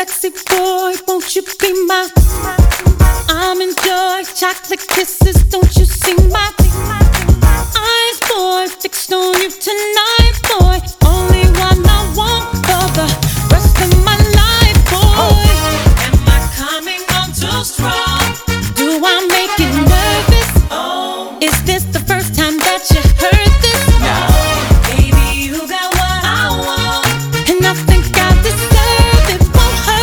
Sexy boy, won't you be my? I'm enjoy chocolate kisses, don't you see my?